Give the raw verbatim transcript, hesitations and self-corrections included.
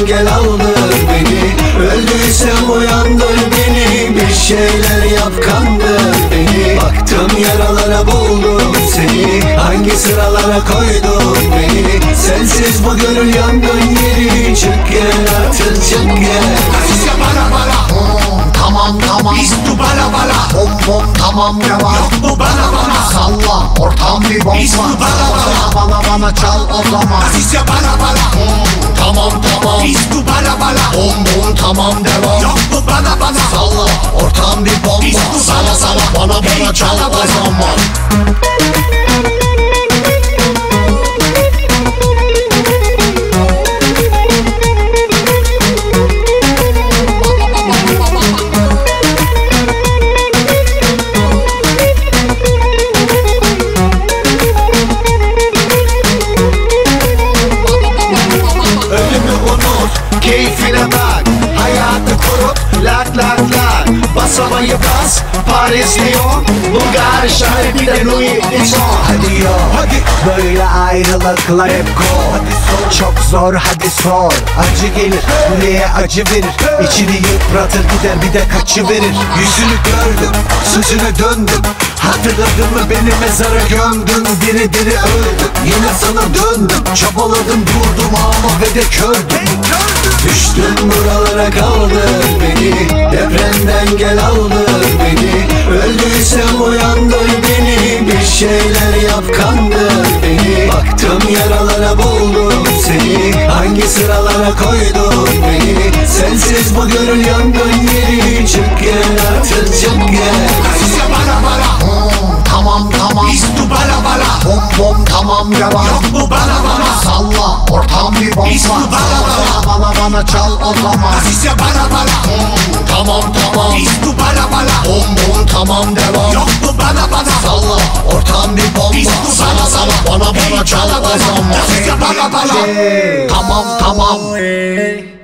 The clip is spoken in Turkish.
Depremden gel aldır beni. Öldüysem uyandır beni. Bir şeyler yap kandır beni. Baktım yaralara buldum seni. Hangi sıralara koydun beni? Sensiz bu gönül yangın yeri. Çık gel artık çık gel. Azize bala bala. Hmm, tamam tamam. İstu bala bala. Bom bom tamam devam. Yok mu bala bala? Salla ortam bir bomba. İstu bala bala. Bana bana çal o zaman. Azize bala bala. Hmm, tamam tamam. İstu bala bala. Bom bom tamam devam. Yok mu bala bala? Salla ortam bir bomba. İstu Sana bala sana bala. bana bana Hey, çal bala o bala. zaman. Ölümü unut, keyfine bak. Hayatı kurut, lak lak lak. Basamayı bas, Paris, Lyon, Bulgar, şahri bir de Louis Vuitton. Hadi yo, hadi. Böyle ayrılıklar hep gol. Çok zor hadi sor. Acı gelir buraya acı verir. İçini yıpratır gider bir de kaçı verir. Yüzünü gördüm, sözüne döndüm. Hatırladın mı beni mezara gömdün. Diri diri öldüm, yine sana döndüm. Çabaladım durdum ama ve de kördüm. Düştüm buralara kaldır beni. Depremden gel aldır beni. Öldüysem uyandır beni. Bir şeyler yap kandır beni. Baktım yaralara buldum seni. Hangi sıralara koydun beni? Sensiz bu gönül yangın yeri. Çık gel artık çık gel. Azize bala bala. Hmm, tamam tamam. İstu bala bala. Bom bom tamam devam. Yok mu bala bala? Salla ortam bir bomba. İstu bala bala. Bana bana çal o zaman. Azize bala bala. Hmm, tamam tamam. İstu bala bala. Bom bom tamam devam. Yok mu bala bala? Salla ortam bir bomba. İstu Sana bala sana bala. bana bana çal o zaman. Azize bala bala. Tamam tamam. Hey.